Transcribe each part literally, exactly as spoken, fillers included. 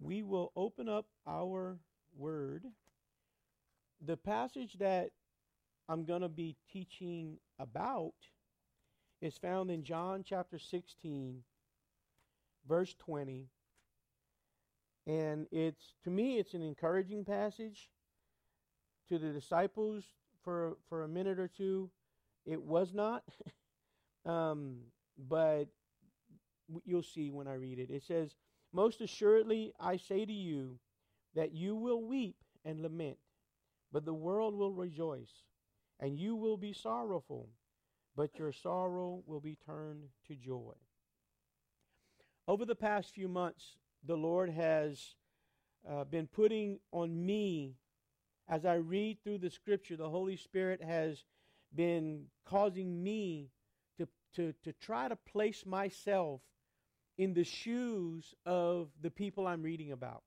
we will open up our word. The passage that I'm going to be teaching about is found in John chapter sixteen, verse twenty. And it's, to me, it's an encouraging passage. To the disciples, for for a minute or two, it was not. um, but you'll see when I read it. It says, "Most assuredly I say to you that you will weep and lament, but the world will rejoice, and you will be sorrowful, but your sorrow will be turned to joy." Over the past few months, the Lord has uh, been putting on me, as I read through the Scripture, the Holy Spirit has been causing me to, to, to try to place myself in the shoes of the people I'm reading about.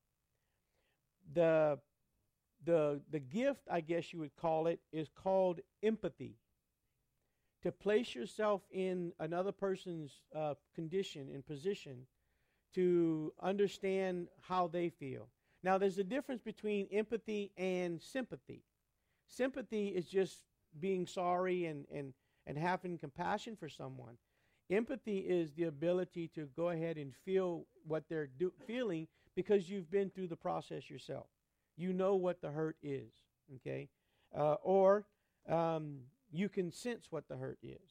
The, the, the gift, I guess you would call it, is called empathy. To place yourself in another person's uh, condition and position to understand how they feel. Now, there's a difference between empathy and sympathy. Sympathy is just being sorry and, and, and having compassion for someone. Empathy is the ability to go ahead and feel what they're do- feeling because you've been through the process yourself. You know what the hurt is, okay? Uh, or um, you can sense what the hurt is.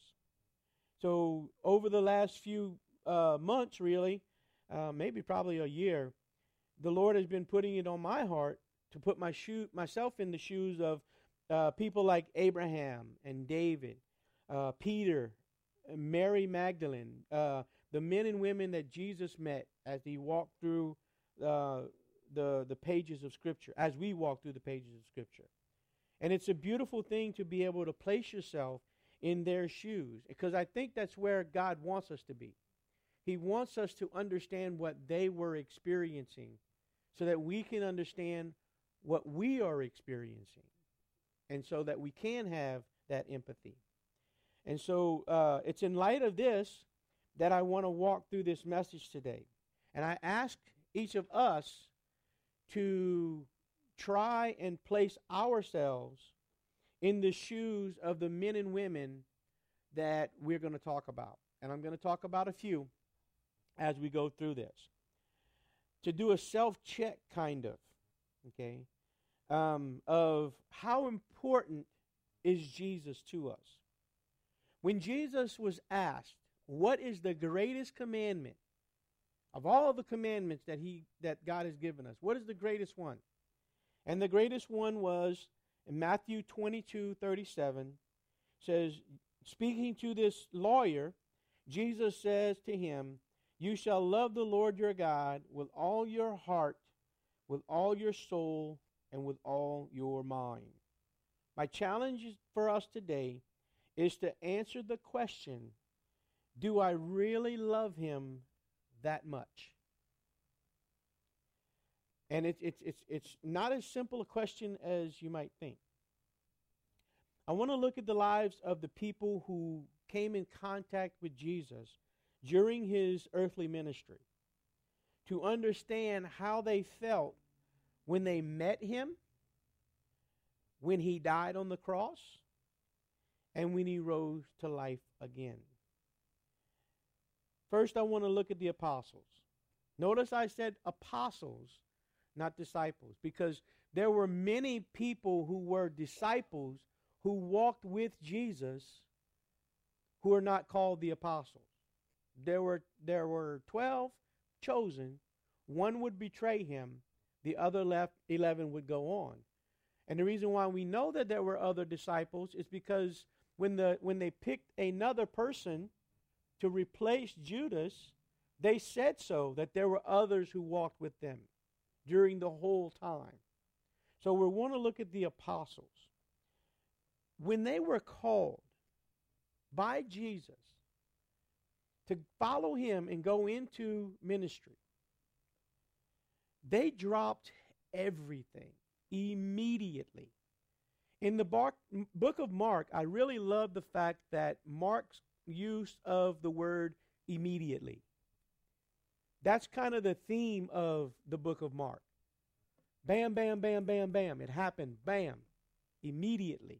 So over the last few uh, months, really, uh, maybe probably a year, the Lord has been putting it on my heart to put my shoe, myself in the shoes of uh, people like Abraham and David, uh, Peter, Mary Magdalene, uh, the men and women that Jesus met as he walked through uh, the, the pages of Scripture, as we walk through the pages of Scripture. And it's a beautiful thing to be able to place yourself in their shoes, because I think that's where God wants us to be. He wants us to understand what they were experiencing so that we can understand what we are experiencing, and so that we can have that empathy. And so uh, it's in light of this that I want to walk through this message today. And I ask each of us to try and place ourselves in the shoes of the men and women that we're going to talk about. And I'm going to talk about a few as we go through this. To do a self-check, kind of, okay, um, of how important is Jesus to us. When Jesus was asked, what is the greatest commandment of all the commandments that he that God has given us? What is the greatest one? And the greatest one was in Matthew twenty-two thirty-seven, says, speaking to this lawyer, Jesus says to him, "You shall love the Lord your God with all your heart, with all your soul, and with all your mind." My challenge for us today is to answer the question, do I really love him that much? And it's it's it's it's not as simple a question as you might think. I want to look at the lives of the people who came in contact with Jesus during his earthly ministry, to understand how they felt when they met him, when he died on the cross, and when he rose to life again. First, I want to look at the apostles. Notice I said apostles, not disciples, because there were many people who were disciples who walked with Jesus who are not called the apostles. There were there were twelve chosen. One would betray him. The other left eleven would go on. And the reason why we know that there were other disciples is because when the when they picked another person to replace Judas, they said so, that there were others who walked with them during the whole time. So we want to look at the apostles. When they were called by Jesus to follow him and go into ministry, they dropped everything immediately. In the bar- book of Mark, I really love the fact that Mark's use of the word immediately. That's kind of the theme of the book of Mark. Bam, bam, bam, bam, bam. It happened. Bam. Immediately.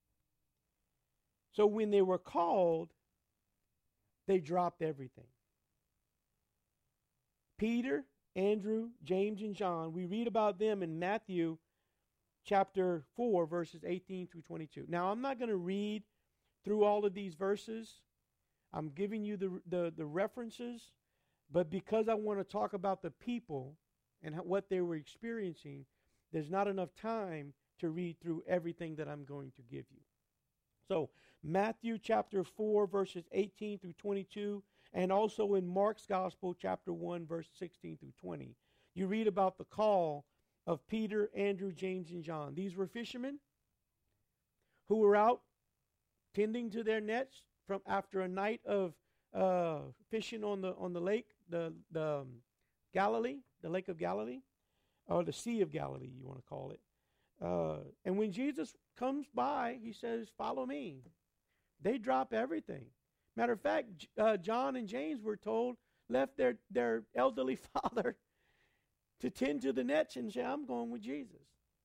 So when they were called, they dropped everything. Peter, Andrew, James, and John, we read about them in Matthew chapter four, verses eighteen through twenty-two. Now, I'm not going to read through all of these verses. I'm giving you the, the, the references, but because I want to talk about the people and how, what they were experiencing, there's not enough time to read through everything that I'm going to give you. So, Matthew chapter four, verses eighteen through twenty-two, and also in Mark's Gospel, chapter one, verse sixteen through twenty. You read about the call of Peter, Andrew, James, and John. These were fishermen who were out tending to their nets from after a night of uh, fishing on the on the lake, the the um, Galilee, the Lake of Galilee, or the Sea of Galilee, you want to call it. Uh, and when Jesus comes by, he says, "Follow me." They drop everything. Matter of fact, uh, John and James were told, left their, their elderly father to tend to the nets and say, "I'm going with Jesus."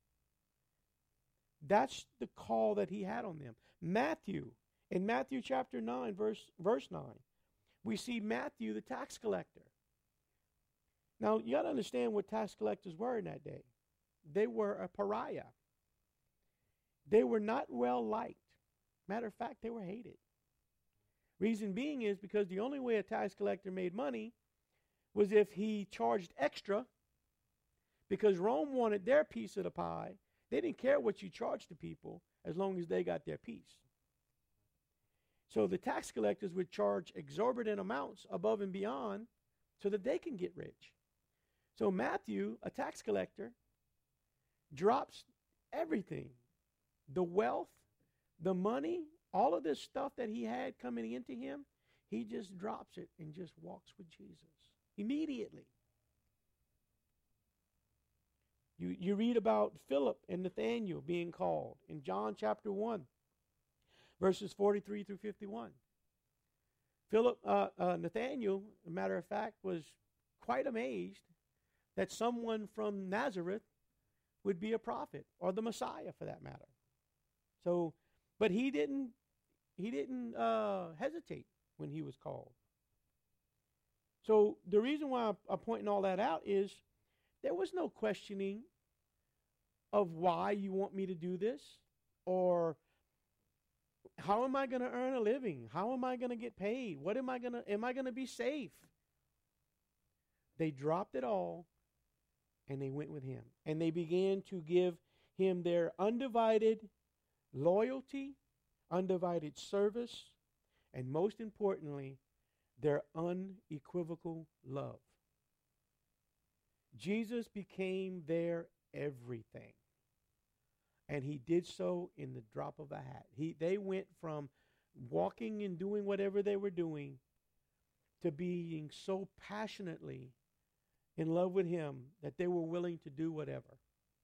That's the call that he had on them. Matthew, in Matthew chapter nine, verse, verse nine, we see Matthew, the tax collector. Now, you got to understand what tax collectors were in that day. They were a pariah. They were not well liked. Matter of fact, they were hated. Reason being is because the only way a tax collector made money was if he charged extra, because Rome wanted their piece of the pie. They didn't care what you charged the people as long as they got their piece. So the tax collectors would charge exorbitant amounts above and beyond so that they can get rich. So Matthew, a tax collector, drops everything. The wealth, the money, all of this stuff that he had coming into him, he just drops it and just walks with Jesus immediately. You, you read about Philip and Nathanael being called in John chapter one, verses forty-three through fifty-one. Philip, uh, uh, Nathanael, as a matter of fact, was quite amazed that someone from Nazareth would be a prophet, or the Messiah for that matter. So, but he didn't, he didn't uh, hesitate when he was called. So the reason why I'm, I'm pointing all that out is there was no questioning of why you want me to do this, or how am I going to earn a living? How am I going to get paid? What am I going to, am I going to be safe? They dropped it all and they went with him. And they began to give him their undivided loyalty, undivided service, and most importantly, their unequivocal love. Jesus became their everything. And he did so in the drop of a hat. He, they went from walking and doing whatever they were doing to being so passionately in love with him that they were willing to do whatever.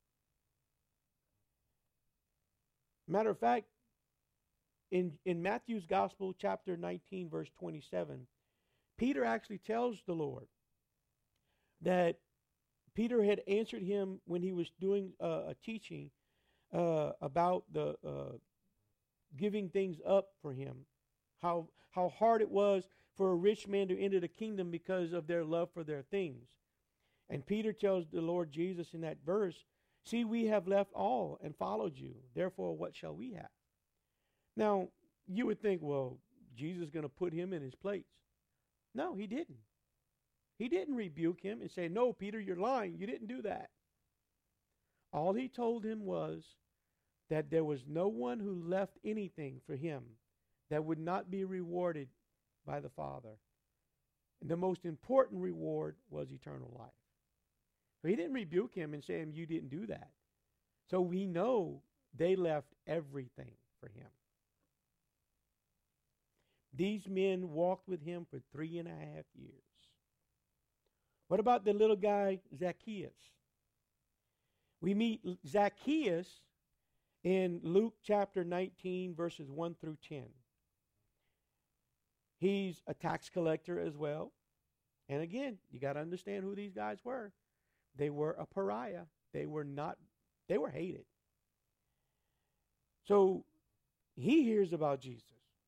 Matter of fact, in, in Matthew's Gospel, chapter nineteen, verse twenty-seven, Peter actually tells the Lord that Peter had answered him when he was doing uh, a teaching uh, about the uh, giving things up for him, how how hard it was for a rich man to enter the kingdom because of their love for their things. And Peter tells the Lord Jesus in that verse, "See, we have left all and followed you. Therefore, what shall we have?" Now, you would think, well, Jesus is going to put him in his place. No, he didn't. He didn't rebuke him and say, "No, Peter, you're lying. You didn't do that." All he told him was that there was no one who left anything for him that would not be rewarded by the Father. And the most important reward was eternal life. So he didn't rebuke him and say, "You didn't do that." So we know they left everything for him. These men walked with him for three and a half years. What about the little guy, Zacchaeus? We meet Zacchaeus in Luke chapter nineteen, verses one through ten. He's a tax collector as well. And again, you got to understand who these guys were. They were a pariah. They were not, they were hated. So he hears about Jesus.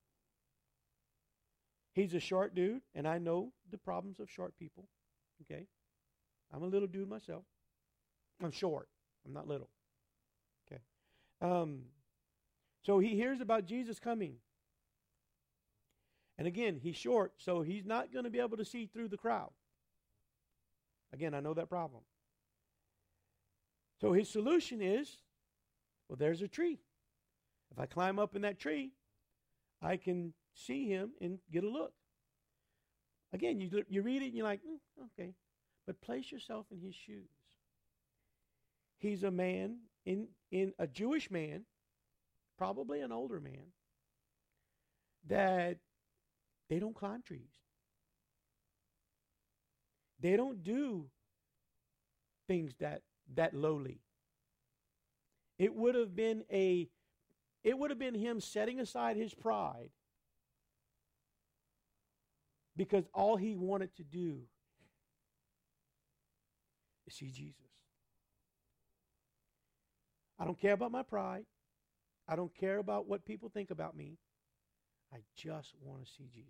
He's a short dude, and I know the problems of short people. Okay? I'm a little dude myself. I'm short. I'm not little. Okay? Um, so he hears about Jesus coming. And again, he's short, so he's not going to be able to see through the crowd. Again, I know that problem. So his solution is, well, there's a tree. If I climb up in that tree, I can see him and get a look. Again, you, you read it and you're like, mm, okay. But place yourself in his shoes. He's a man, in, in a Jewish man, probably an older man, that they don't climb trees. They don't do things that that lowly. It would have been a it would have been him setting aside his pride because all he wanted to do is see Jesus. I don't care about my pride. I don't care about what people think about me. I just want to see Jesus.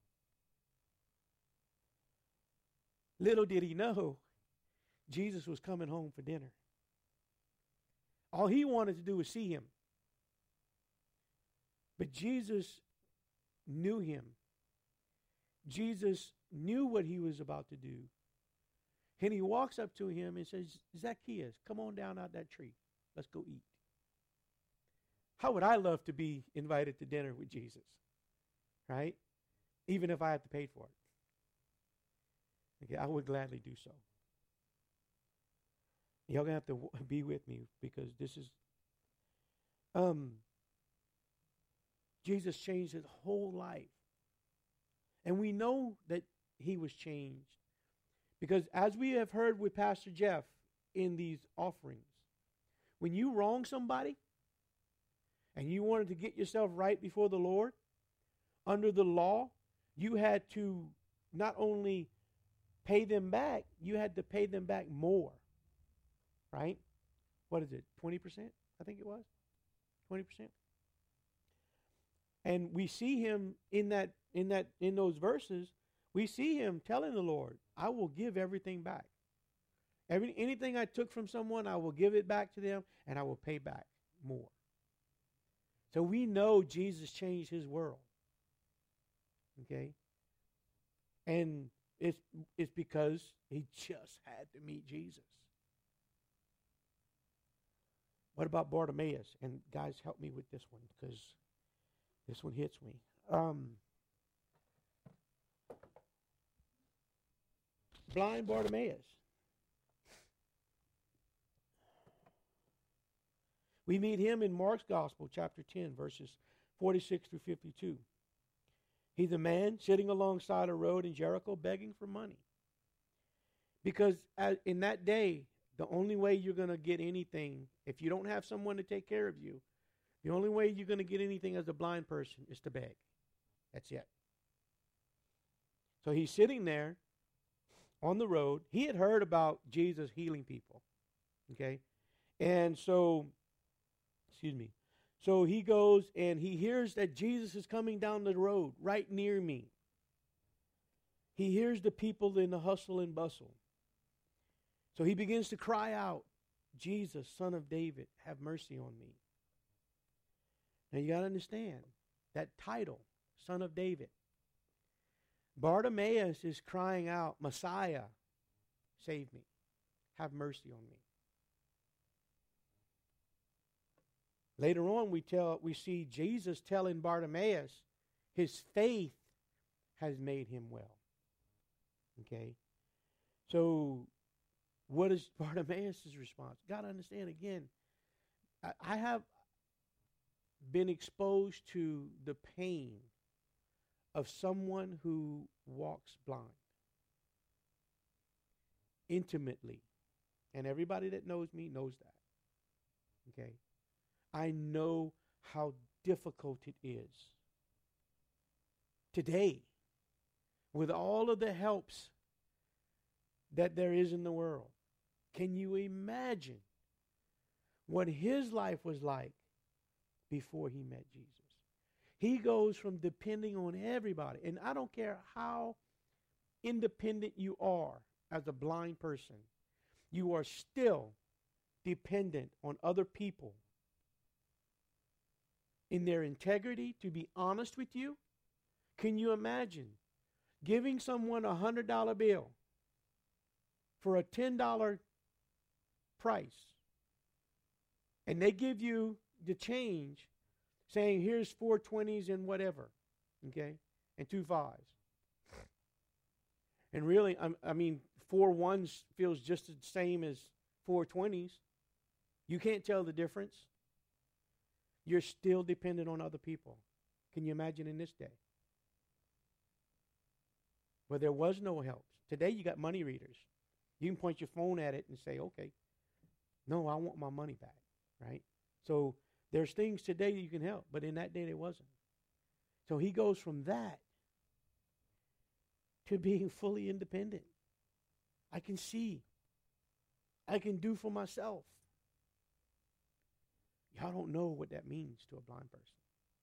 Little did he know, Jesus was coming home for dinner. All he wanted to do was see him. But Jesus knew him. Jesus knew what he was about to do. And he walks up to him and says, Zacchaeus, come on down out that tree. Let's go eat. How would I love to be invited to dinner with Jesus? Right? Even if I have to pay for it. Okay, I would gladly do so. Y'all gonna have to w- be with me because this is um Jesus changed his whole life. And we know that he was changed because as we have heard with Pastor Jeff in these offerings, when you wrong somebody and you wanted to get yourself right before the Lord, under the law, you had to not only pay them back, you had to pay them back more. Right? What is it? twenty percent? I think it was. twenty percent. And we see him in that in that in those verses, we see him telling the Lord, I will give everything back. Every anything I took from someone, I will give it back to them and I will pay back more. So we know Jesus changed his world. Okay? And it's it's because he just had to meet Jesus. What about Bartimaeus? And guys, help me with this one because this one hits me. Um, blind Bartimaeus. We meet him in Mark's Gospel, chapter ten, verses forty-six through fifty-two. He's a man sitting alongside a road in Jericho begging for money. Because as, in that day, the only way you're going to get anything, if you don't have someone to take care of you, the only way you're going to get anything as a blind person is to beg. That's it. So he's sitting there on the road. He had heard about Jesus healing people. Okay? And so, excuse me. So he goes and he hears that Jesus is coming down the road right near me. He hears the people in the hustle and bustle. So he begins to cry out, Jesus, Son of David, have mercy on me. Now you got to understand that title, Son of David. Bartimaeus is crying out, Messiah, save me. Have mercy on me. Later on, we tell we see Jesus telling Bartimaeus, his faith has made him well. Okay? So, what is Bartimaeus' response? Got to understand again, I, I have been exposed to the pain of someone who walks blind. Intimately. And everybody that knows me knows that. Okay? I know how difficult it is. Today, with all of the helps that there is in the world. Can you imagine what his life was like before he met Jesus? He goes from depending on everybody. And I don't care how independent you are as a blind person, you are still dependent on other people in their integrity to be honest with you. Can you imagine giving someone a one hundred dollar bill for a ten dollar price, and they give you the change saying, here's four twenties and whatever, okay, and two fives. And really, I, I mean, four ones feels just the same as four twenties. You can't tell the difference. You're still dependent on other people. Can you imagine in this day? Where there was no help. Today you got money readers. You can point your phone at it and say, okay, no, I want my money back, right? So there's things today that you can help, but in that day there wasn't. So he goes from that to being fully independent. I can see. I can do for myself. Y'all don't know what that means to a blind person.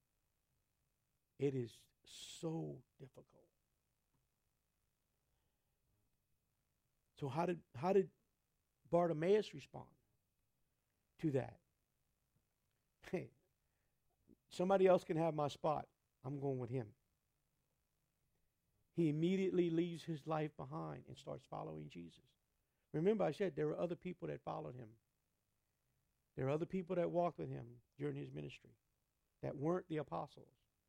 It is so difficult. So how did how did Bartimaeus respond to that? Hey, somebody else can have my spot. I'm going with him. He immediately leaves his life behind and starts following Jesus. Remember, I said there were other people that followed him. There are other people that walked with him during his ministry that weren't the apostles.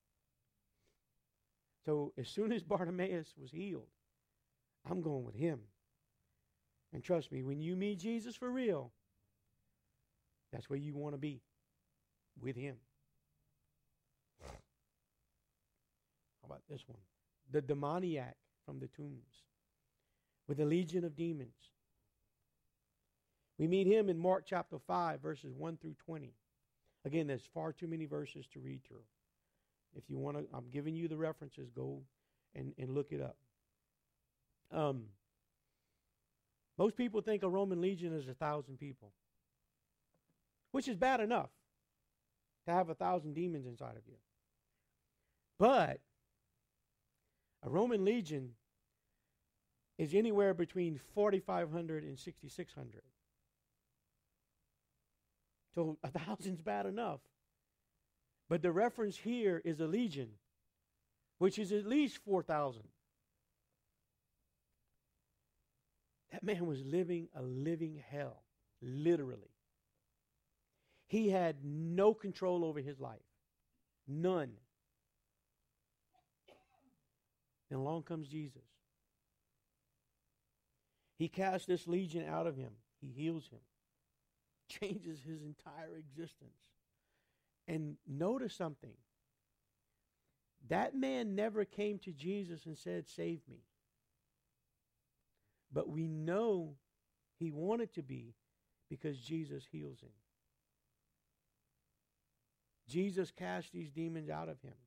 So as soon as Bartimaeus was healed, I'm going with him. And trust me, when you meet Jesus for real, that's where you want to be, with him. How about this one? The demoniac from the tombs with a legion of demons. We meet him in Mark chapter five, verses one through twenty. Again, there's far too many verses to read through. If you want to, I'm giving you the references. Go and, and look it up. Um, most people think a Roman legion is a thousand people, which is bad enough to have a thousand demons inside of you. But a Roman legion is anywhere between forty-five hundred and sixty-six hundred. So a thousand's bad enough. But the reference here is a legion, which is at least four thousand. That man was living a living hell, literally. He had no control over his life. None. And along comes Jesus. He casts this legion out of him. He heals him. Changes his entire existence. And notice something. That man never came to Jesus and said, save me. But we know he wanted to be because Jesus heals him. Jesus cast these demons out of him.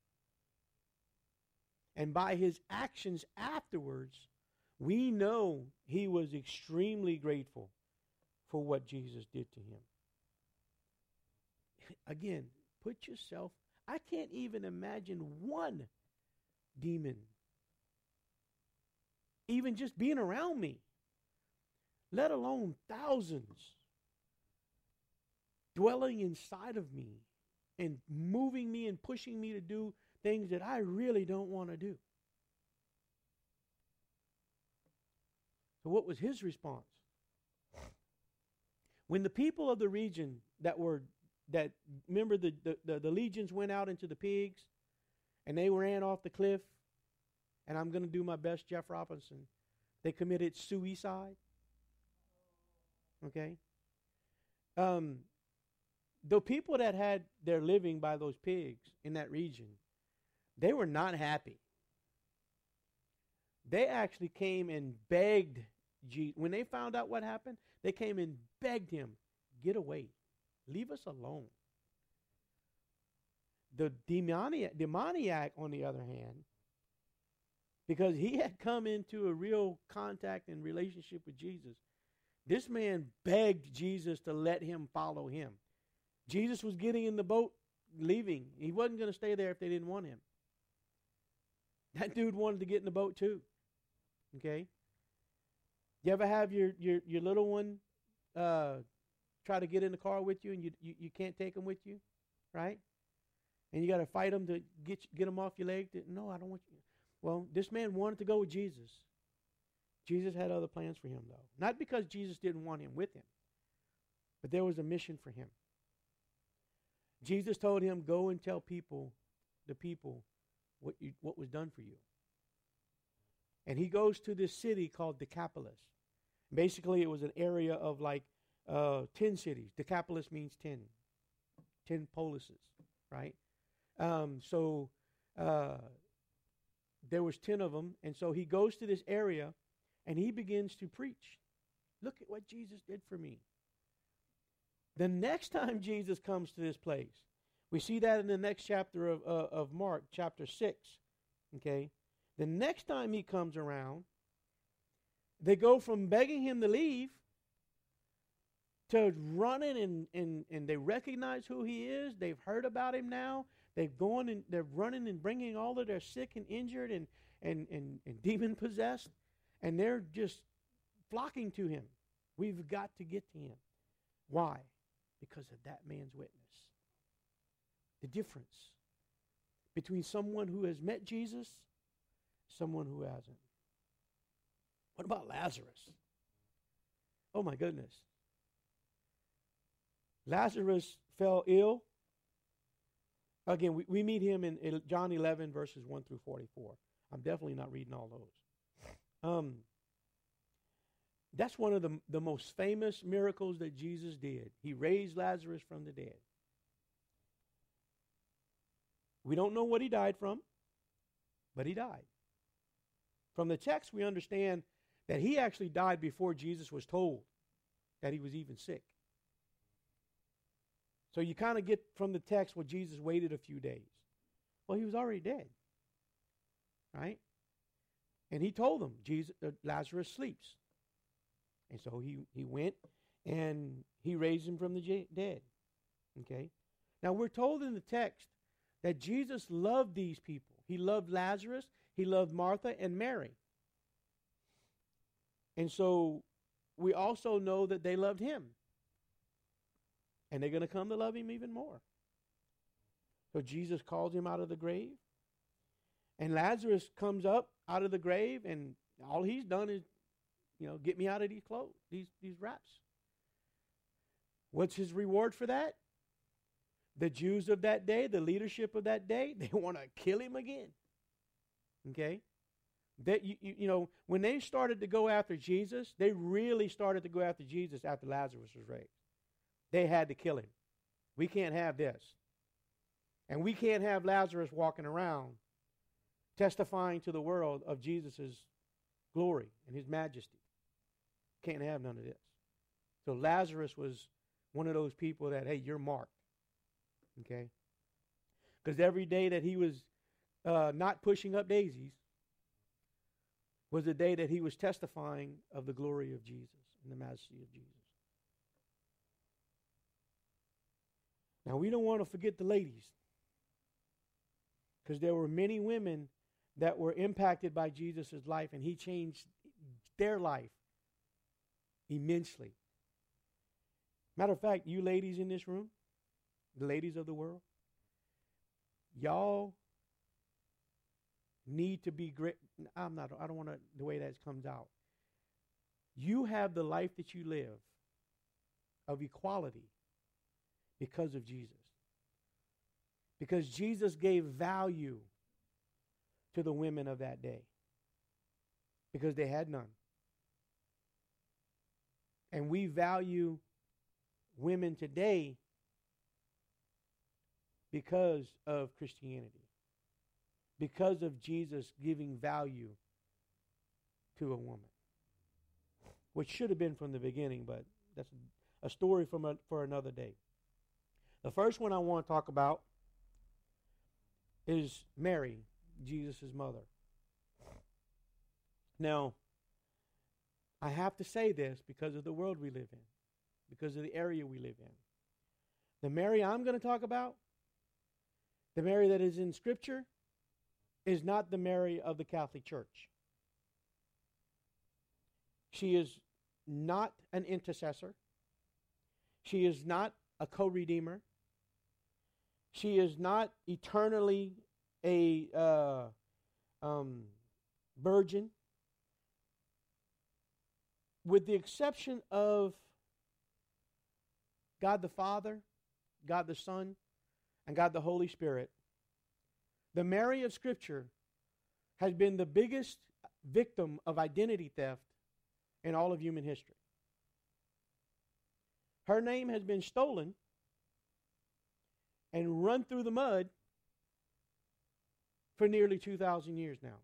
And by his actions afterwards, we know he was extremely grateful for what Jesus did to him. Again, put yourself, I can't even imagine one demon even just being around me, let alone thousands dwelling inside of me and moving me and pushing me to do things that I really don't want to do. So what was his response? When the people of the region that were, that remember the, the, the, the legions went out into the pigs and they ran off the cliff, and I'm going to do my best, Jeff Robinson, they committed suicide. Okay? Um, the people that had their living by those pigs in that region, they were not happy. They actually came and begged Jesus. When they found out what happened, they came and begged him, get away. Leave us alone. The demoniac, demoniac, on the other hand, because he had come into a real contact and relationship with Jesus. This man begged Jesus to let him follow him. Jesus was getting in the boat, leaving. He wasn't going to stay there if they didn't want him. That dude wanted to get in the boat too. Okay? You ever have your, your, your little one uh, try to get in the car with you and you, you, you can't take them with you? Right? And you got to fight them to get get them off your leg. To, no, I don't want you. Well, this man wanted to go with Jesus. Jesus had other plans for him, though. Not because Jesus didn't want him with him, but there was a mission for him. Jesus told him, go and tell people, the people, what you, what was done for you. And he goes to this city called Decapolis. Basically, it was an area of like uh, ten cities. Decapolis means ten. Ten polises, right? Um, so uh, there was ten of them. And so he goes to this area and he begins to preach. Look at what Jesus did for me. The next time Jesus comes to this place, we see that in the next chapter of, uh, of Mark, chapter six. Okay? The next time he comes around, they go from begging him to leave to running and, and, and they recognize who he is. They've heard about him now. They've gone and they're running and bringing all of their sick and injured and, and, and, and demon possessed. And they're just flocking to him. We've got to get to him. Why? Because of that man's witness. The difference between someone who has met Jesus, someone who hasn't. What about Lazarus? Oh my goodness. Lazarus fell ill. Again, we, we meet him in, in John eleven, verses one through forty-four. I'm definitely not reading all those. Um, that's one of the, the most famous miracles that Jesus did. He raised Lazarus from the dead. We don't know what he died from, but he died. From the text, we understand that he actually died before Jesus was told that he was even sick. So you kind of get from the text, well, Jesus waited a few days. Well, he was already dead. Right? And he told them, Jesus, uh, Lazarus sleeps. And so he, he went and he raised him from the j- dead. Okay? Now we're told in the text that Jesus loved these people. He loved Lazarus, he loved Martha and Mary. And so we also know that they loved him. And they're going to come to love him even more. So Jesus calls him out of the grave. And Lazarus comes up out of the grave, and all he's done is, you know, get me out of these clothes, these, these wraps. What's his reward for that? The Jews of that day, the leadership of that day, they want to kill him again. Okay? That you, you, you know, when they started to go after Jesus, they really started to go after Jesus after Lazarus was raised. They had to kill him. We can't have this. And we can't have Lazarus walking around testifying to the world of Jesus' glory and his majesty. Can't have none of this. So Lazarus was one of those people that, hey, you're marked. Okay? Because every day that he was uh, not pushing up daisies was the day that he was testifying of the glory of Jesus and the majesty of Jesus. Now, we don't want to forget the ladies, because there were many women that were impacted by Jesus' life, and he changed their life immensely. Matter of fact, you ladies in this room, the ladies of the world, y'all need to be great. I'm not, I don't want to, the way that comes out. You have the life that you live of equality because of Jesus. Because Jesus gave value to the women of that day. Because they had none. And we value women today because of Christianity. Because of Jesus giving value to a woman. Which should have been from the beginning, but that's a story from a, for another day. The first one I want to talk about is Mary, Jesus' mother. Now, I have to say this because of the world we live in, because of the area we live in. The Mary I'm going to talk about, the Mary that is in Scripture, is not the Mary of the Catholic Church. She is not an intercessor. She is not a co-redeemer. She is not eternally a uh, um, virgin. With the exception of God the Father, God the Son, and God the Holy Spirit, the Mary of Scripture has been the biggest victim of identity theft in all of human history. Her name has been stolen and run through the mud for nearly two thousand years now.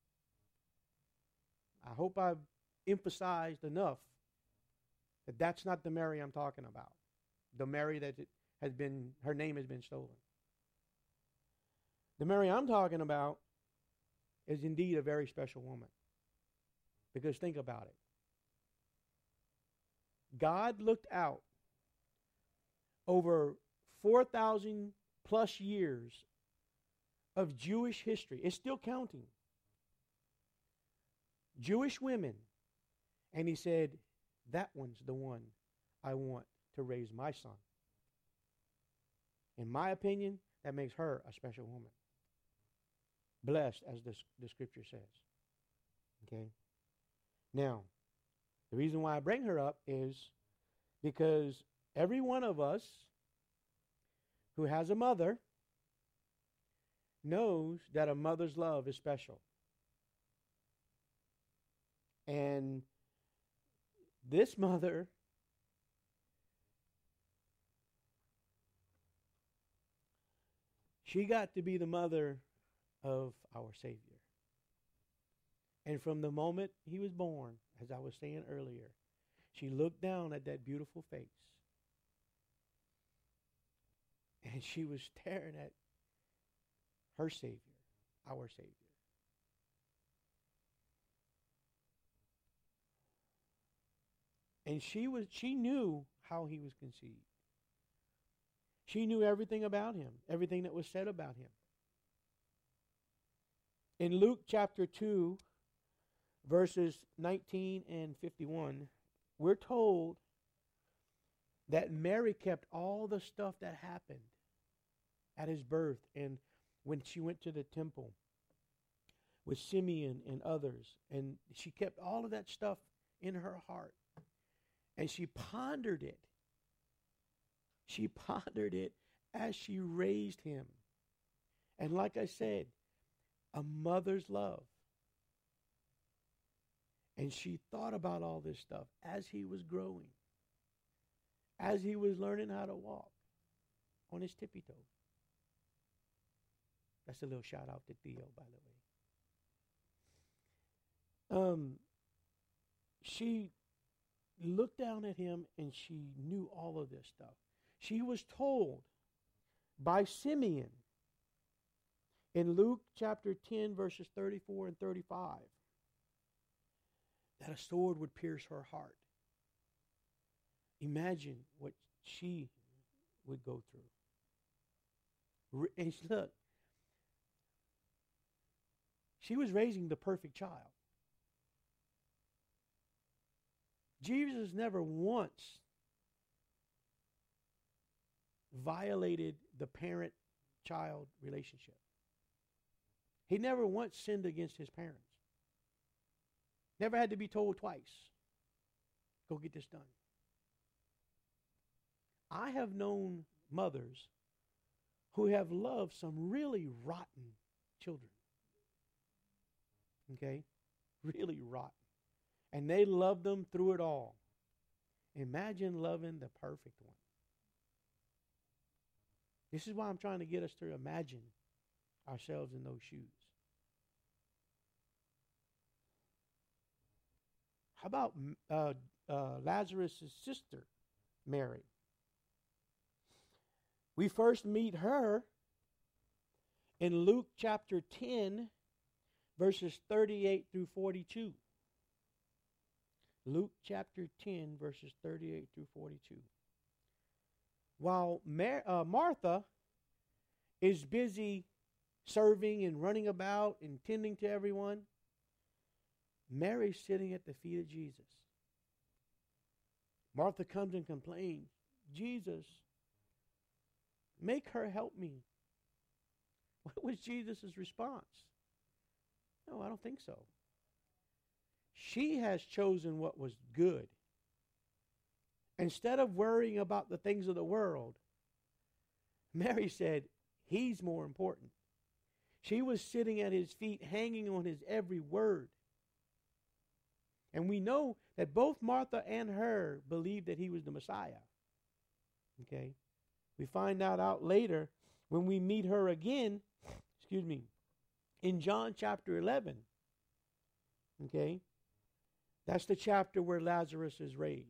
I hope I've emphasized enough that that's not the Mary I'm talking about. The Mary that it has been, her name has been stolen. The Mary I'm talking about is indeed a very special woman. Because think about it. God looked out over four thousand plus years of Jewish history. It's still counting. Jewish women. And he said, that one's the one I want to raise my son. In my opinion, that makes her a special woman. Blessed, as the, the Scripture says. Okay? Now, the reason why I bring her up is because every one of us who has a mother knows that a mother's love is special. And this mother she got to be the mother of our Savior. And from the moment he was born, as I was saying earlier, she looked down at that beautiful face. And she was staring at her Savior, our Savior. And she was she knew how he was conceived. She knew everything about him, everything that was said about him. In Luke chapter two, verses nineteen and fifty-one, we're told that Mary kept all the stuff that happened at his birth and when she went to the temple with Simeon and others. And she kept all of that stuff in her heart. And she pondered it. She pondered it as she raised him. And like I said, a mother's love. And she thought about all this stuff as he was growing, as he was learning how to walk on his tippy toe. That's a little shout out to Theo, by the way. Um, she looked down at him and she knew all of this stuff. She was told by Simeon in Luke chapter ten, verses thirty-four and thirty-five, that a sword would pierce her heart. Imagine what she would go through. And look, she was raising the perfect child. Jesus never once violated the parent-child relationship. He never once sinned against his parents. Never had to be told twice, go get this done. I have known mothers who have loved some really rotten children. Okay? Really rotten. And they loved them through it all. Imagine loving the perfect one. This is why I'm trying to get us to imagine ourselves in those shoes. How about uh, uh, Lazarus' sister, Mary? We first meet her in Luke chapter ten, verses thirty-eight through forty-two. Luke chapter ten, verses thirty-eight through forty-two. While Mar- uh, Martha is busy serving and running about and tending to everyone, Mary's sitting at the feet of Jesus. Martha comes and complains, Jesus, make her help me. What was Jesus' response? No, I don't think so. She has chosen what was good. Instead of worrying about the things of the world, Mary said, he's more important. She was sitting at his feet, hanging on his every word. And we know that both Martha and her believed that he was the Messiah. Okay? We find that out later when we meet her again, excuse me, in John chapter eleven. Okay? That's the chapter where Lazarus is raised.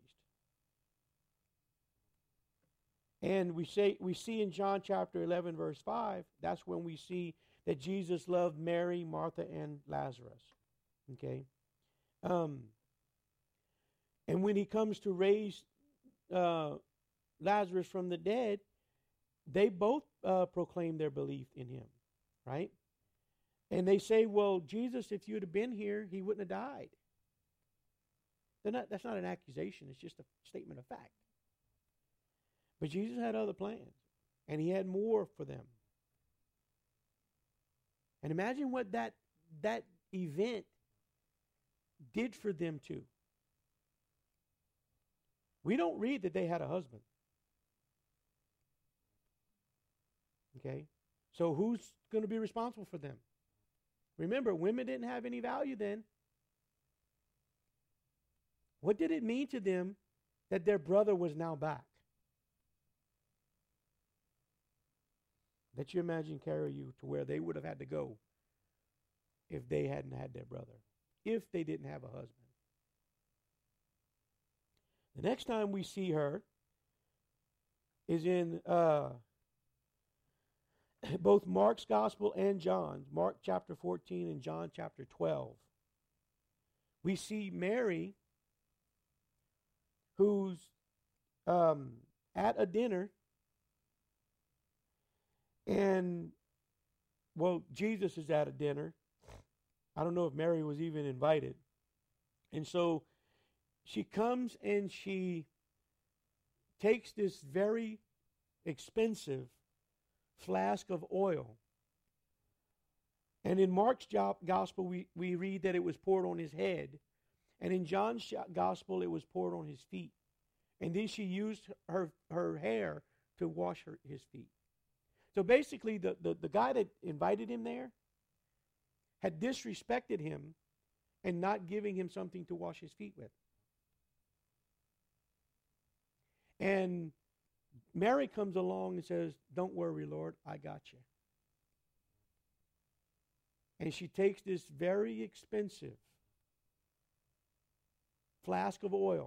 And we say we see in John chapter eleven, verse five, that's when we see that Jesus loved Mary, Martha, and Lazarus. Okay? Um, and when he comes to raise uh, Lazarus from the dead, they both uh, proclaim their belief in him, right? And they say, well, Jesus, if you'd have been here, he wouldn't have died. They're not, that's not an accusation. It's just a statement of fact. But Jesus had other plans, and he had more for them. And imagine what that, that event did for them too. We don't read that they had a husband. Okay? So who's going to be responsible for them? Remember, women didn't have any value then. What did it mean to them that their brother was now back? Let you imagine carry you to where they would have had to go if they hadn't had their brother, if they didn't have a husband. The next time we see her is in uh, both Mark's gospel and John's, Mark chapter fourteen and John chapter twelve. We see Mary, who's um, at a dinner, and, well, Jesus is at a dinner. I don't know if Mary was even invited. And so she comes and she takes this very expensive flask of oil. And in Mark's gospel, we, we read that it was poured on his head. And in John's gospel, it was poured on his feet. And then she used her, her hair to wash her, his feet. So basically, the, the, the guy that invited him there had disrespected him and not giving him something to wash his feet with. And Mary comes along and says, don't worry, Lord, I got you. And she takes this very expensive flask of oil.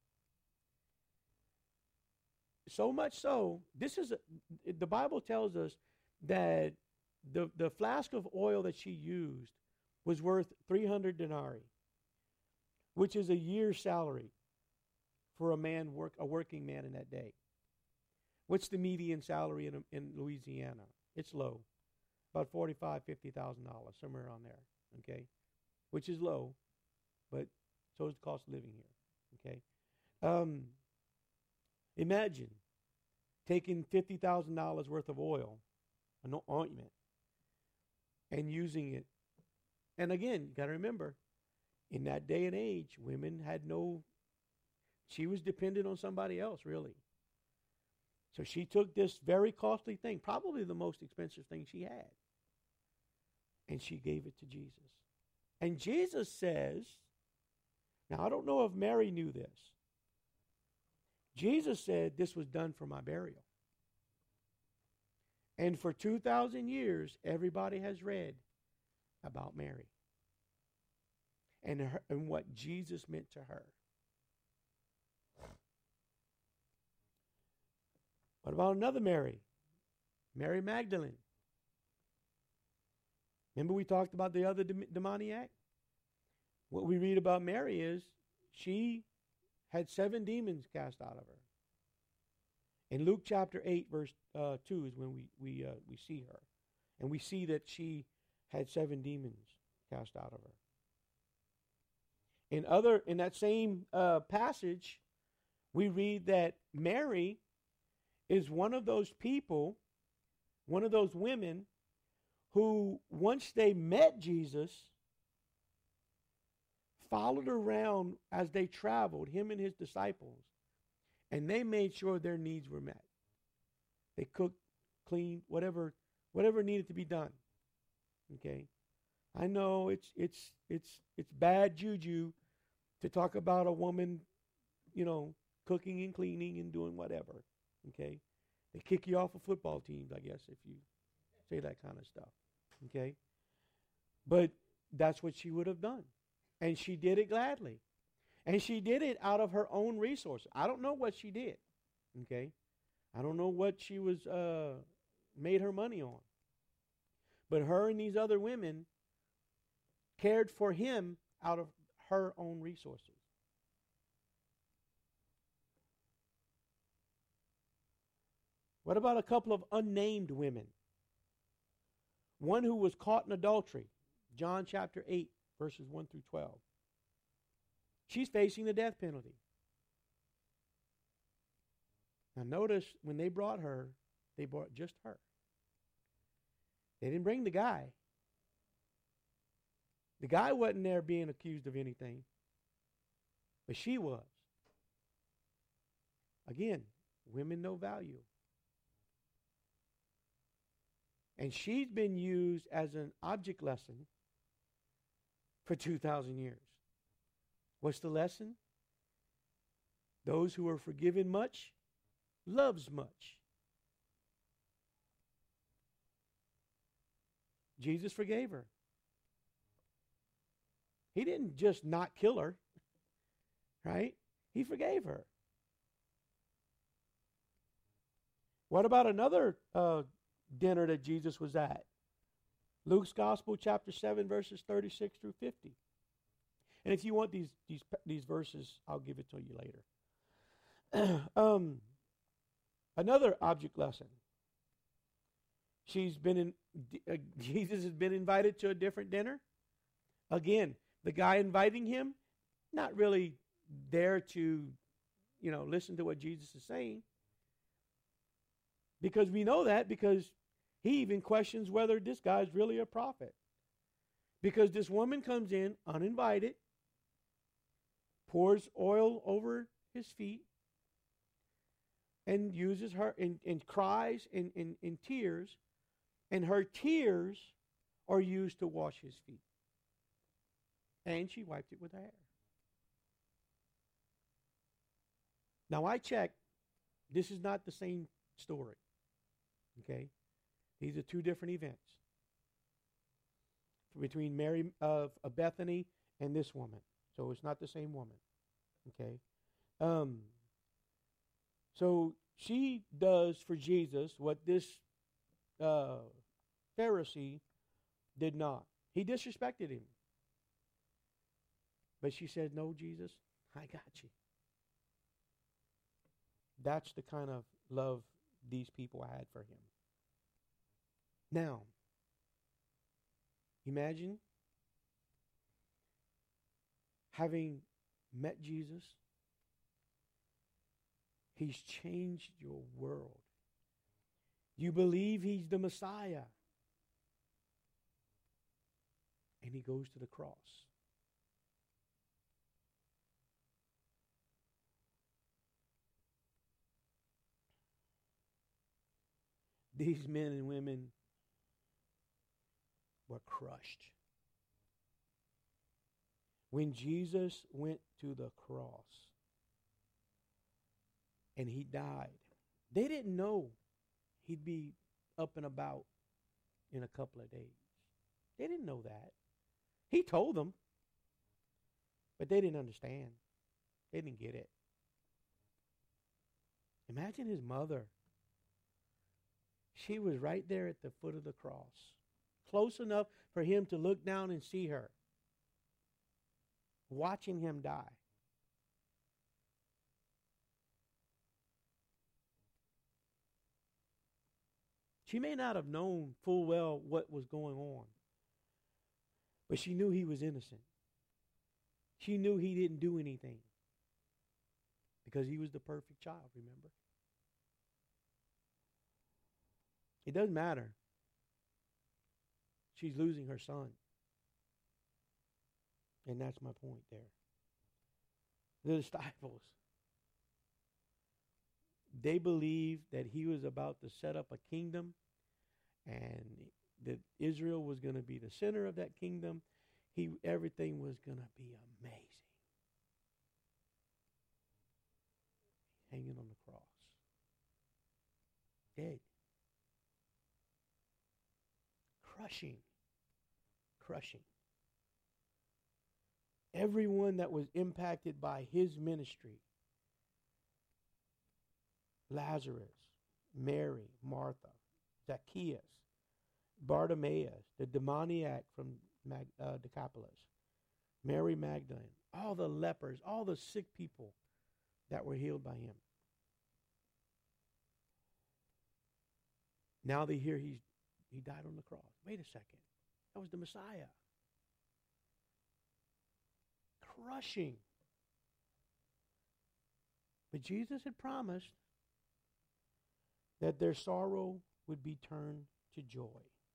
So much so, this is, a, the Bible tells us that the, the flask of oil that she used was worth three hundred denarii, which is a year's salary for a man, work a working man in that day. What's the median salary in, in Louisiana? It's low, about forty-five thousand dollars, fifty thousand dollars, somewhere around there, okay? Which is low, but so is the cost of living here, okay? Um, imagine taking fifty thousand dollars worth of oil, an ointment, and using it. And again, you got to remember, in that day and age, women had no, she was dependent on somebody else, really. So she took this very costly thing, probably the most expensive thing she had, and she gave it to Jesus. And Jesus says, now I don't know if Mary knew this. Jesus said, this was done for my burial. And for two thousand years, everybody has read about Mary and, her, and what Jesus meant to her. What about another Mary? Mary Magdalene. Remember we talked about the other dem- demoniac? What we read about Mary is she had seven demons cast out of her. In Luke chapter eight, verse uh, two is when we we uh, we see her, and we see that she had seven demons cast out of her. In other, in that same uh, passage, we read that Mary is one of those people, one of those women, who once they met Jesus, followed around as they traveled, him and his disciples, and they made sure their needs were met. They cooked, cleaned, whatever, whatever needed to be done. Okay, I know it's it's it's it's bad juju to talk about a woman, you know, cooking and cleaning and doing whatever. Okay, they kick you off of football teams, I guess, if you say that kind of stuff. Okay, but that's what she would have done, and she did it gladly. And she did it out of her own resources. I don't know what she did. Okay? I don't know what she was uh, made her money on. But her and these other women cared for him out of her own resources. What about a couple of unnamed women? One who was caught in adultery. John chapter eight, verses one through twelve. She's facing the death penalty. Now notice, when they brought her, they brought just her. They didn't bring the guy. The guy wasn't there being accused of anything, but she was. Again, women know value. And she's been used as an object lesson for two thousand years. What's the lesson? Those who are forgiven much, loves much. Jesus forgave her. He didn't just not kill her, right? He forgave her. What about another uh, dinner that Jesus was at? Luke's Gospel, chapter seven, verses thirty-six through fifty. And if you want these these these verses, I'll give it to you later. um, another object lesson. She's been in. Uh, Jesus has been invited to a different dinner. Again, the guy inviting him, not really there to, you know, listen to what Jesus is saying. Because we know that because he even questions whether this guy's really a prophet. Because this woman comes in uninvited, pours oil over his feet, and uses her and, and cries in, in, in tears, and her tears are used to wash his feet. And she wiped it with her hair. Now I checked. This is not the same story. Okay? These are two different events. Between Mary of, of Bethany and this woman. So it's not the same woman. Okay? Um, so she does for Jesus what this uh, Pharisee did not. He disrespected him. But she said, "No, Jesus, I got you." That's the kind of love these people had for him. Now, imagine having met Jesus. He's changed your world. You believe he's the Messiah. And he goes to the cross. These men and women were crushed. When Jesus went to the cross and he died, they didn't know he'd be up and about in a couple of days. They didn't know that. He told them, but they didn't understand. They didn't get it. Imagine his mother. She was right there at the foot of the cross, close enough for him to look down and see her, watching him die. She may not have known full well what was going on, but she knew he was innocent. She knew he didn't do anything because he was the perfect child, remember? It doesn't matter. She's losing her son. And that's my point there. The disciples, they believed that he was about to set up a kingdom and that Israel was going to be the center of that kingdom. He, everything was going to be amazing. Hanging on the cross. Dead. Crushing. Crushing. Everyone that was impacted by his ministry. Lazarus, Mary, Martha, Zacchaeus, Bartimaeus, the demoniac from Mag, uh, Decapolis, Mary Magdalene, all the lepers, all the sick people that were healed by him. Now they hear he's, he died on the cross. Wait a second. That was the Messiah. Crushing. But Jesus had promised that their sorrow would be turned to joy.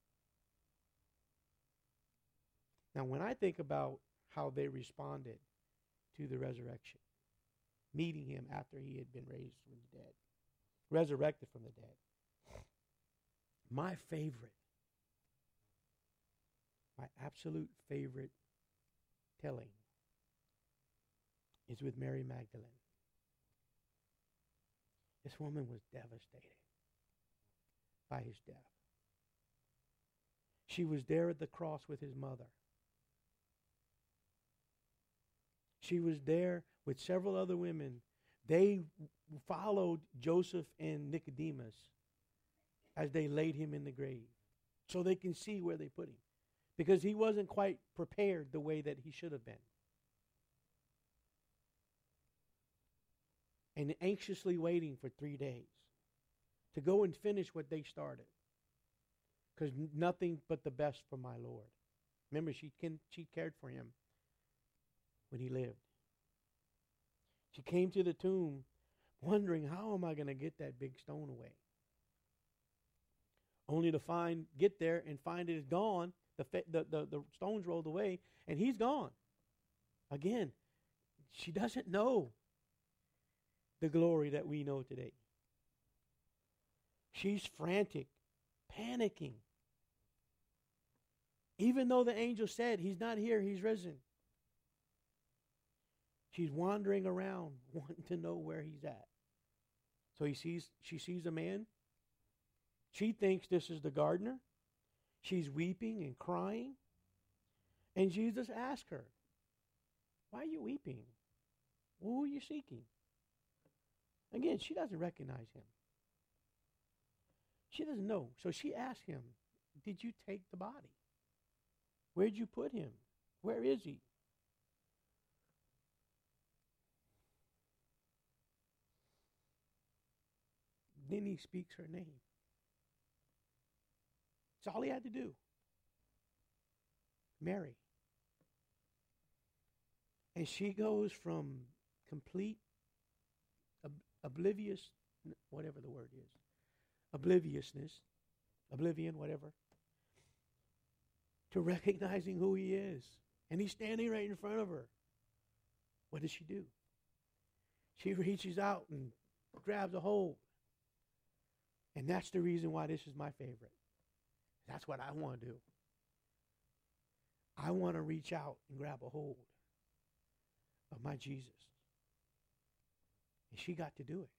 Now, when I think about how they responded to the resurrection, meeting him after he had been raised from the dead, resurrected from the dead, my favorite, my absolute favorite telling is with Mary Magdalene. This woman was devastated by his death. She was there at the cross with his mother. She was there with several other women. They followed Joseph and Nicodemus as they laid him in the grave so they can see where they put him, because he wasn't quite prepared the way that he should have been. And anxiously waiting for three days to go and finish what they started. Because nothing but the best for my Lord. Remember, she, can, she cared for him when he lived. She came to the tomb wondering, how am I going to get that big stone away? Only to find, get there and find it is gone. The, the, the, the stones rolled away and he's gone. Again, she doesn't know the glory that we know today. She's frantic, panicking. Even though the angel said, he's not here, he's risen. She's wandering around, wanting to know where he's at. So he sees, she sees a man. She thinks this is the gardener. She's weeping and crying. And Jesus asks her, why are you weeping? Who are you seeking? Again, she doesn't recognize him. She doesn't know. So she asks him, did you take the body? Where'd you put him? Where is he? Then he speaks her name. That's all he had to do. Mary. And she goes from complete ob- oblivious, whatever the word is, obliviousness, oblivion, whatever, to recognizing who he is. And he's standing right in front of her. What does she do? She reaches out and grabs a hold. And that's the reason why this is my favorite. That's what I want to do. I want to reach out and grab a hold of my Jesus. And she got to do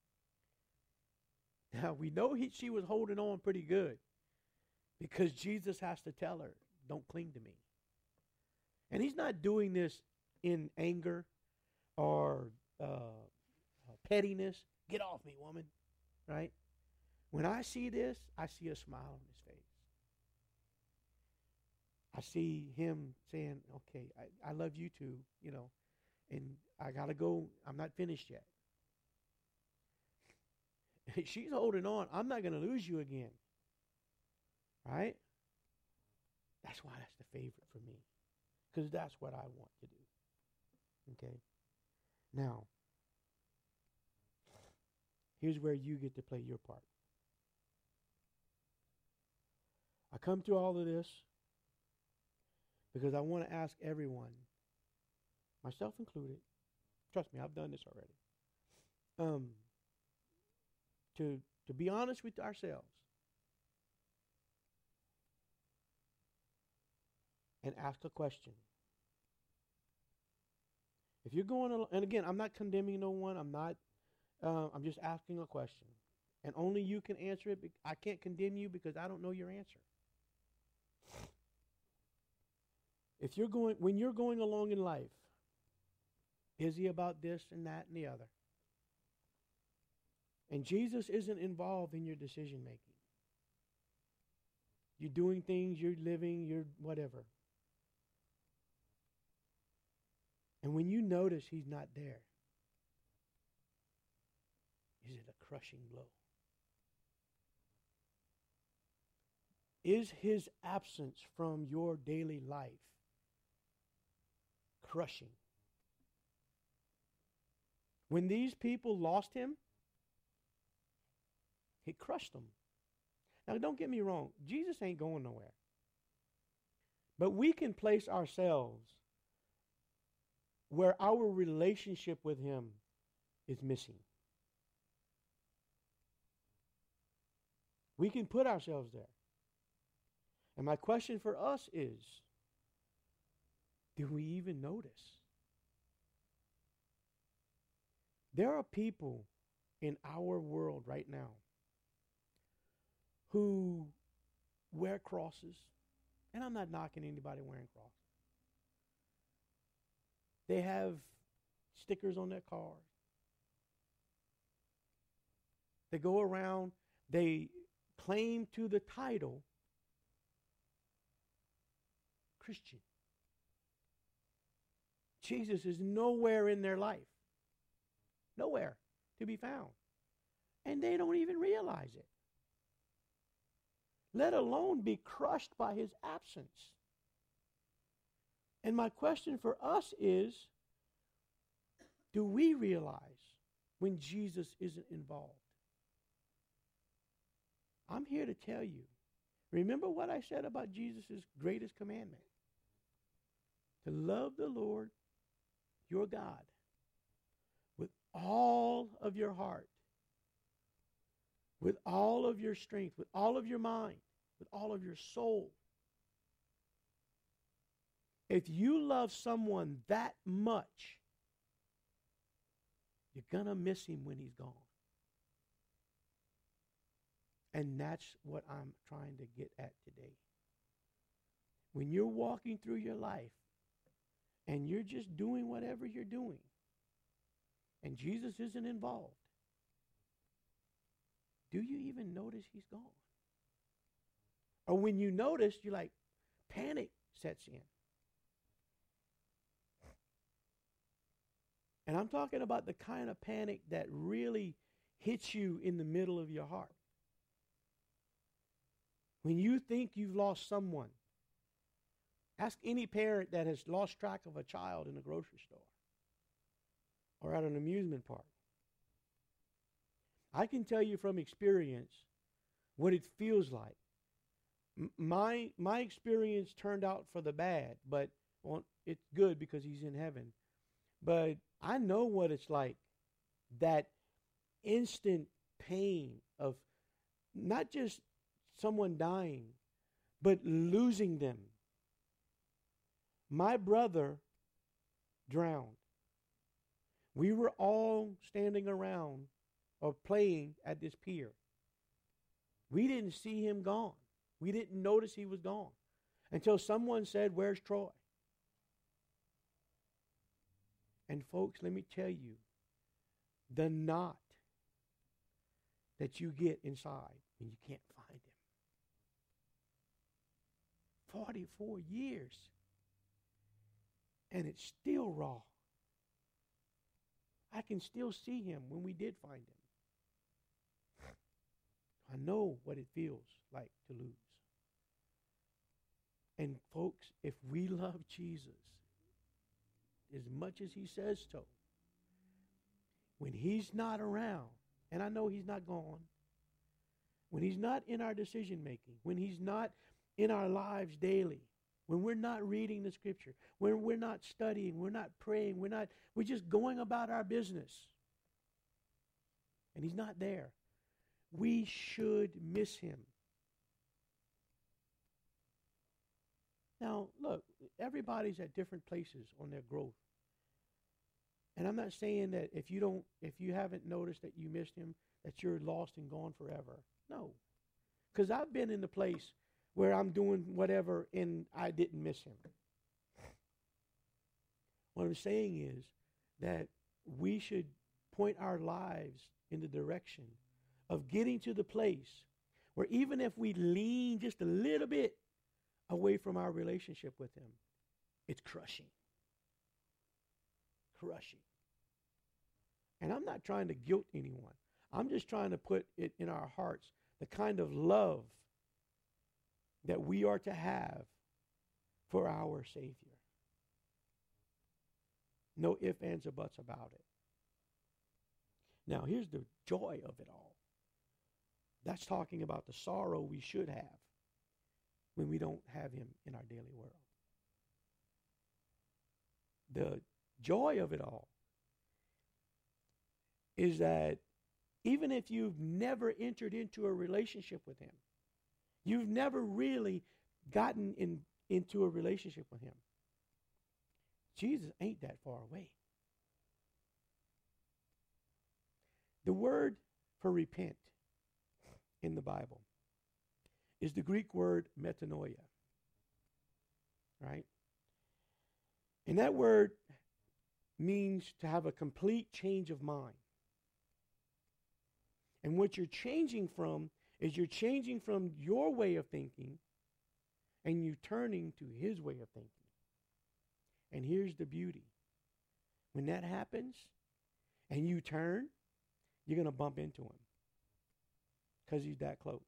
it. Now, we know he, she was holding on pretty good because Jesus has to tell her, don't cling to me. And he's not doing this in anger or uh, pettiness. Get off me, woman. Right? When I see this, I see a smile on his face. I see him saying, okay, I, I love you too, you know, and I got to go. I'm not finished yet. She's holding on. I'm not going to lose you again. Right? That's why that's the favorite for me. Because that's what I want to do. Okay? Now, here's where you get to play your part. I come through all of this because I want to ask everyone, myself included, trust me, I've done this already, um, to, to be honest with ourselves and ask a question. If you're going, al- and again, I'm not condemning no one. I'm not. Uh, I'm just asking a question, and only you can answer it. I can't condemn you because I don't know your answer. If you're going, when you're going along in life, busy about this and that and the other, and Jesus isn't involved in your decision making. You're doing things, you're living, you're whatever. And when you notice he's not there, is it a crushing blow? Is his absence from your daily life crushing? When these people lost him, he crushed them. Now, don't get me wrong. Jesus ain't going nowhere. But we can place ourselves where our relationship with him is missing. We can put ourselves there. And my question for us is, do we even notice? There are people in our world right now who wear crosses, and I'm not knocking anybody wearing crosses. They have stickers on their cars. They go around, they claim to the title Christian. Jesus is nowhere in their life. Nowhere to be found. And they don't even realize it. Let alone be crushed by his absence. And my question for us is, do we realize when Jesus isn't involved? I'm here to tell you, remember what I said about Jesus' greatest commandment? To love the Lord, your God, with all of your heart, with all of your strength, with all of your mind, with all of your soul. If you love someone that much, you're going to miss him when he's gone. And that's what I'm trying to get at today. When you're walking through your life and you're just doing whatever you're doing and Jesus isn't involved, do you even notice he's gone? Or when you notice, you're like, panic sets in. And I'm talking about the kind of panic that really hits you in the middle of your heart. When you think you've lost someone, ask any parent that has lost track of a child in a grocery store or at an amusement park. I can tell you from experience what it feels like. M- my my experience turned out for the bad, but well, it's good because he's in heaven. But I know what it's like, that instant pain of not just someone dying, but losing them. My brother drowned. We were all standing around or playing at this pier. We didn't see him gone. We didn't notice he was gone until someone said, "Where's Troy?" And folks, let me tell you, the knot that you get inside when you can't find him. forty-four years. And it's still raw. I can still see him when we did find him. I know what it feels like to lose. And folks, if we love Jesus as much as he says so, when he's not around, and I know he's not gone, when he's not in our decision making, when he's not in our lives daily, when we're not reading the scripture, when we're not studying, we're not praying, we're not, we're just going about our business, and he's not there, we should miss him. Now, look, everybody's at different places on their growth. And I'm not saying that if you don't, if you haven't noticed that you missed him, that you're lost and gone forever. No. Because I've been in the place where I'm doing whatever and I didn't miss him. What I'm saying is that we should point our lives in the direction of getting to the place where even if we lean just a little bit away from our relationship with him, it's crushing. Crushing. And I'm not trying to guilt anyone. I'm just trying to put it in our hearts the kind of love that we are to have for our Savior. No ifs, ands, or buts about it. Now, here's the joy of it all. That's talking about the sorrow we should have when we don't have him in our daily world. The joy of it all is that even if you've never entered into a relationship with him, you've never really gotten in, into a relationship with him, Jesus ain't that far away. The word for repent in the Bible is the Greek word metanoia, right? And that word means to have a complete change of mind. And what you're changing from is you're changing from your way of thinking and you're turning to his way of thinking. And here's the beauty. When that happens and you turn, you're going to bump into him because he's that close.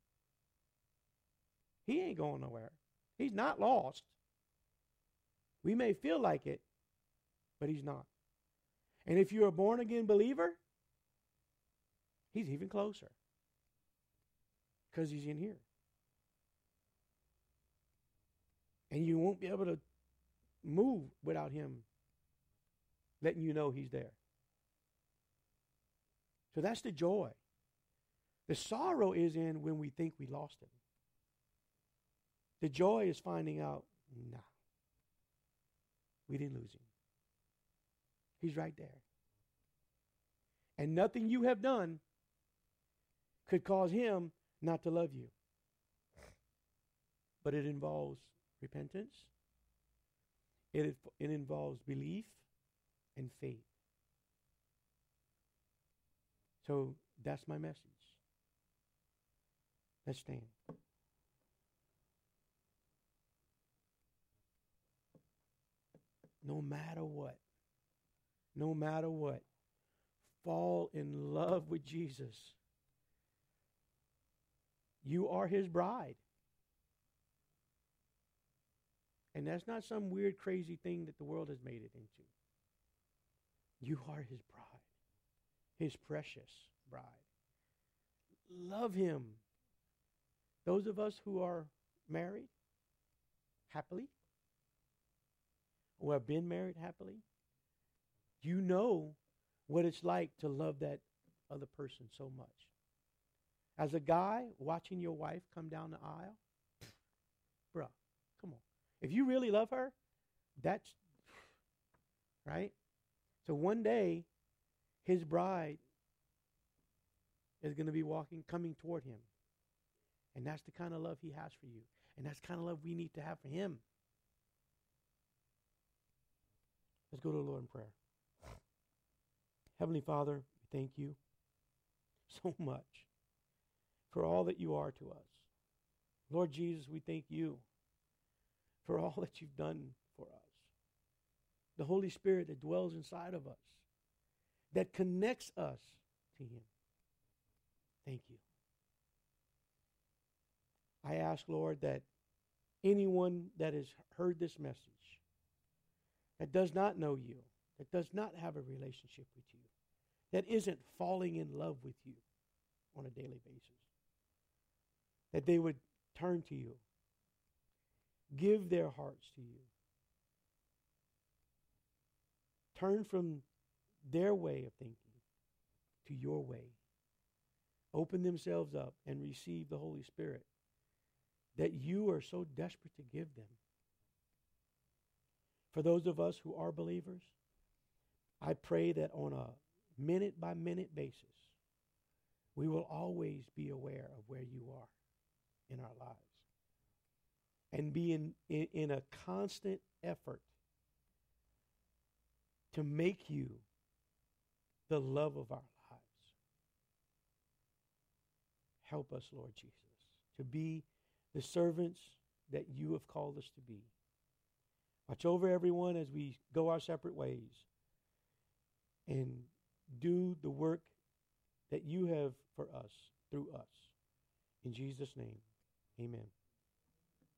He ain't going nowhere. He's not lost. We may feel like it, but he's not. And if you're a born-again believer, he's even closer because he's in here. And you won't be able to move without him letting you know he's there. So that's the joy. The sorrow is in when we think we lost him. The joy is finding out, nah, we didn't lose him. He's right there. And nothing you have done could cause him not to love you. But it involves repentance. It, it involves belief and faith. So that's my message. Let's stand. No matter what, no matter what, fall in love with Jesus. You are his bride. And that's not some weird, crazy thing that the world has made it into. You are his bride, his precious bride. Love him. Those of us who are married happily, who have been married happily, you know what it's like to love that other person so much. As a guy watching your wife come down the aisle, bruh, come on. If you really love her, that's, right? So one day, his bride is going to be walking, coming toward him. And that's the kind of love he has for you. And that's the kind of love we need to have for him. Let's go to the Lord in prayer. Heavenly Father, thank you so much for all that you are to us. Lord Jesus, we thank you for all that you've done for us. The Holy Spirit that dwells inside of us, that connects us to him. Thank you. I ask, Lord, that anyone that has heard this message that does not know you, that does not have a relationship with you, that isn't falling in love with you on a daily basis, that they would turn to you, give their hearts to you, turn from their way of thinking to your way, open themselves up and receive the Holy Spirit that you are so desperate to give them. For those of us who are believers, I pray that on a minute-by-minute basis, we will always be aware of where you are in our lives and be in, in, in a constant effort to make you the love of our lives. Help us, Lord Jesus, to be the servants that you have called us to be. Watch over everyone as we go our separate ways and do the work that you have for us through us. In Jesus' name, amen.